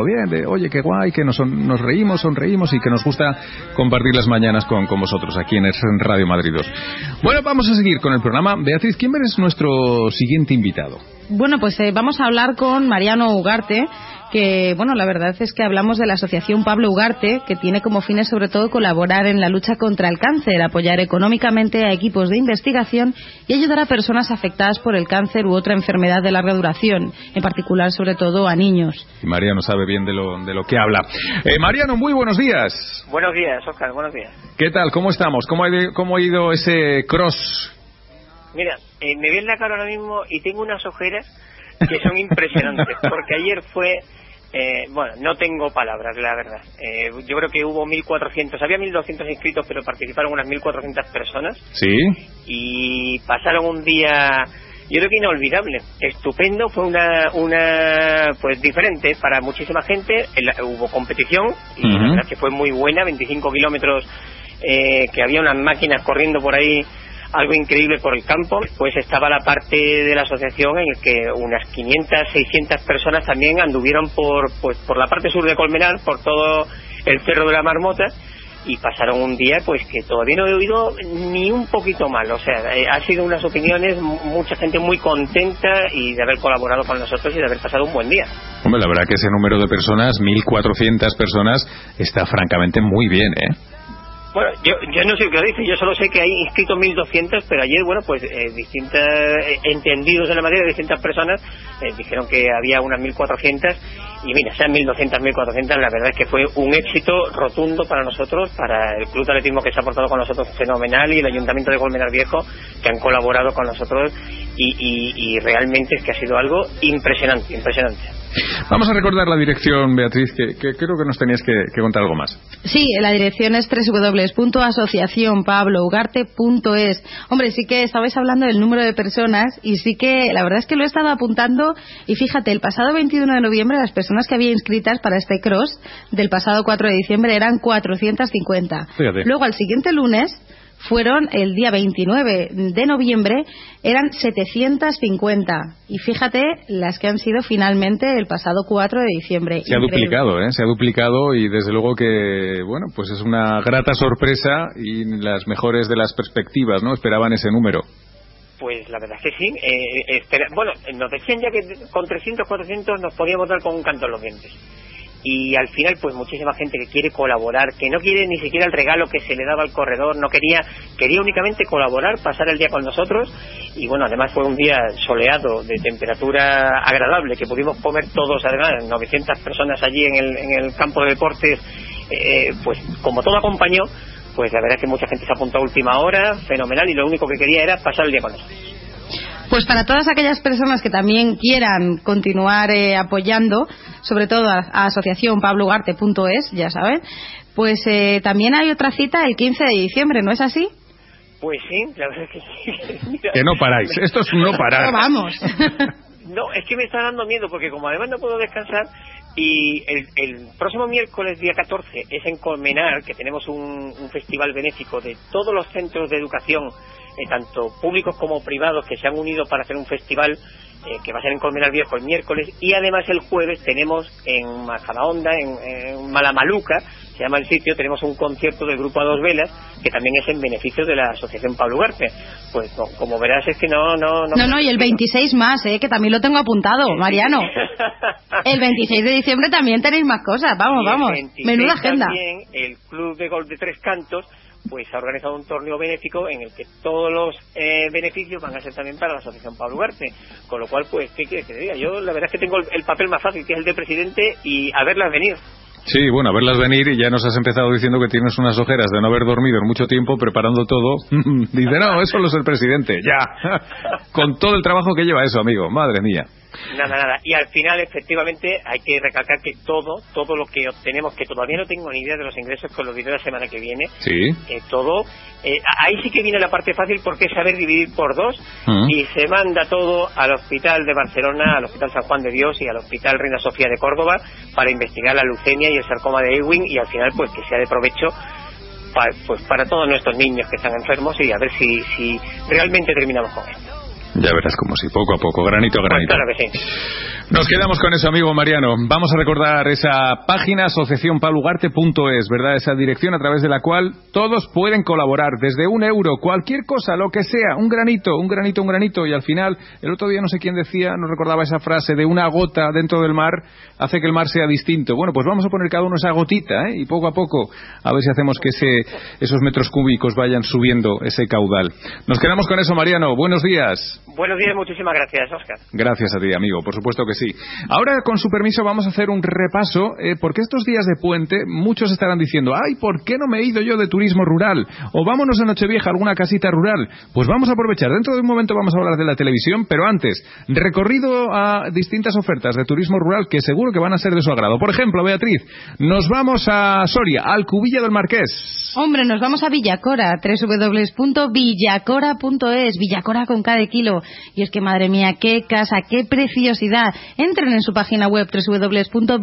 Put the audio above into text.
bien, de oye, qué guay, que nos reímos, sonreímos y que nos gusta compartir las mañanas con vosotros aquí en Radio Madrid 2. Bueno, vamos a seguir con el programa. Beatriz, ¿quién es nuestro siguiente invitado? Bueno, pues vamos a hablar con Mariano Ugarte, que, bueno, la verdad es que hablamos de la Asociación Pablo Ugarte, que tiene como fines sobre todo colaborar en la lucha contra el cáncer, apoyar económicamente a equipos de investigación y ayudar a personas afectadas por el cáncer u otra enfermedad de larga duración, en particular sobre todo a niños. Y Mariano sabe bien de lo que habla. Mariano, muy buenos días. Buenos días, Óscar, buenos días. ¿Qué tal? ¿Cómo estamos? ¿Cómo ha ido ese cross? Mira, me vi en la cara ahora mismo y tengo unas ojeras que son impresionantes, porque ayer fue... bueno, no tengo palabras, la verdad. Yo creo que hubo 1.400, había 1.200 inscritos, pero participaron unas 1.400 personas. Sí. Y pasaron un día, yo creo que inolvidable, estupendo, fue una pues diferente para muchísima gente. Hubo competición y la verdad que fue muy buena, 25 kilómetros, que había unas máquinas corriendo por ahí, algo increíble por el campo. Pues estaba la parte de la asociación en el que unas 500, 600 personas también anduvieron por la parte sur de Colmenar, por todo el Cerro de la Marmota, y pasaron un día pues que todavía no he oído ni un poquito mal. O sea, ha sido unas opiniones, mucha gente muy contenta y de haber colaborado con nosotros y de haber pasado un buen día. Hombre, la verdad que ese número de personas, 1.400 personas, está francamente muy bien, ¿eh? Bueno, yo no sé qué lo dice, yo solo sé que hay inscritos 1.200, pero ayer, bueno, pues entendidos en la materia, distintas personas dijeron que había unas 1.400, y mira, sean 1.200, 1.400, la verdad es que fue un éxito rotundo para nosotros, para el Club de Atletismo que se ha portado con nosotros fenomenal, y el Ayuntamiento de Colmenar Viejo, que han colaborado con nosotros, y realmente es que ha sido algo impresionante. Vamos a recordar la dirección, Beatriz, que creo que nos tenías que contar algo más. Sí, la dirección es www.asociacionpablougarte.es. Hombre, sí que estabais hablando del número de personas y sí que la verdad es que lo he estado apuntando, y fíjate, el pasado 21 de noviembre las personas que había inscritas para este cross del pasado 4 de diciembre eran 450. Fíjate. Luego al siguiente lunes fueron, el día 29 de noviembre, eran 750. Y fíjate las que han sido finalmente el pasado 4 de diciembre. Se ha duplicado, se ha duplicado, y desde luego que, bueno, pues es una grata sorpresa y las mejores de las perspectivas, ¿no? Esperaban ese número. Pues la verdad es que sí. Bueno, nos decían ya que con 300, 400 nos podíamos dar con un canto en los dientes. Y al final pues muchísima gente que quiere colaborar, que no quiere ni siquiera el regalo que se le daba al corredor, no quería únicamente colaborar, pasar el día con nosotros. Y bueno, además fue un día soleado, de temperatura agradable, que pudimos comer todos, además 900 personas allí en el campo de deportes, pues como todo acompañó, pues la verdad es que mucha gente se apuntó a última hora, fenomenal, y lo único que quería era pasar el día con nosotros. Pues para todas aquellas personas que también quieran continuar apoyando, sobre todo a asociacionpablougarte.es, ya saben, pues también hay otra cita el 15 de diciembre, ¿no es así? Pues sí, la verdad es que sí. Mira, que no paráis, esto es no parar. Vamos. No, es que me está dando miedo, porque como además no puedo descansar, y el próximo miércoles, día 14, es en Colmenar, que tenemos un festival benéfico de todos los centros de educación, tanto públicos como privados, que se han unido para hacer un festival que va a ser en Colmenar Viejo el miércoles, y además el jueves tenemos en Majadahonda, en Malamaluca, se llama el sitio, tenemos un concierto del grupo A Dos Velas, que también es en beneficio de la Asociación Pablo Ugarte. Pues como verás, es que no, y el 26 más, que también lo tengo apuntado, Mariano. El 26 de diciembre también tenéis más cosas, vamos, menuda agenda. También el Club de Golf de Tres Cantos pues ha organizado un torneo benéfico en el que todos los beneficios van a ser también para la Asociación Pablo Ugarte, con lo cual, pues, ¿qué quieres que te diga? Yo la verdad es que tengo el papel más fácil, que es el de presidente, y a verlas venir. Sí, bueno, a verlas venir, y ya nos has empezado diciendo que tienes unas ojeras de no haber dormido en mucho tiempo preparando todo. Dice, no, eso lo es el presidente, ya. Con todo el trabajo que lleva eso, amigo, madre mía. Nada. Y al final, efectivamente, hay que recalcar que todo lo que obtenemos, que todavía no tengo ni idea de los ingresos con los vídeos de la semana que viene, sí, ahí sí que viene la parte fácil, porque es saber dividir por dos, y se manda todo al Hospital de Barcelona, al Hospital San Juan de Dios y al Hospital Reina Sofía de Córdoba, para investigar la leucemia y el sarcoma de Ewing, y al final pues que sea de provecho para todos nuestros niños que están enfermos, y a ver si realmente terminamos con esto. Ya verás como sí, poco a poco, granito a granito. Pues claro que sí. Nos quedamos con eso, amigo Mariano. Vamos a recordar esa página, asociacionpablougarte.es, ¿verdad? Esa dirección a través de la cual todos pueden colaborar, desde €1, cualquier cosa, lo que sea, un granito, y al final, el otro día no sé quién decía, nos recordaba esa frase de una gota dentro del mar hace que el mar sea distinto. Bueno, pues vamos a poner cada uno esa gotita, y poco a poco, a ver si hacemos que esos metros cúbicos vayan subiendo ese caudal. Nos quedamos con eso, Mariano. Buenos días. Buenos días, muchísimas gracias, Óscar. Gracias a ti, amigo, por supuesto que sí. Ahora, con su permiso, vamos a hacer un repaso, porque estos días de puente muchos estarán diciendo, ¡ay, ¿por qué no me he ido yo de turismo rural? O vámonos a Nochevieja a alguna casita rural. Pues vamos a aprovechar. Dentro de un momento vamos a hablar de la televisión, pero antes, recorrido a distintas ofertas de turismo rural que seguro que van a ser de su agrado. Por ejemplo, Beatriz, nos vamos a Soria, al Cubilla del Marqués. Hombre, nos vamos a Villacora, www.villacora.es, Villacora con cada kilo. Y es que, madre mía, qué casa, qué preciosidad. Entren en su página web, www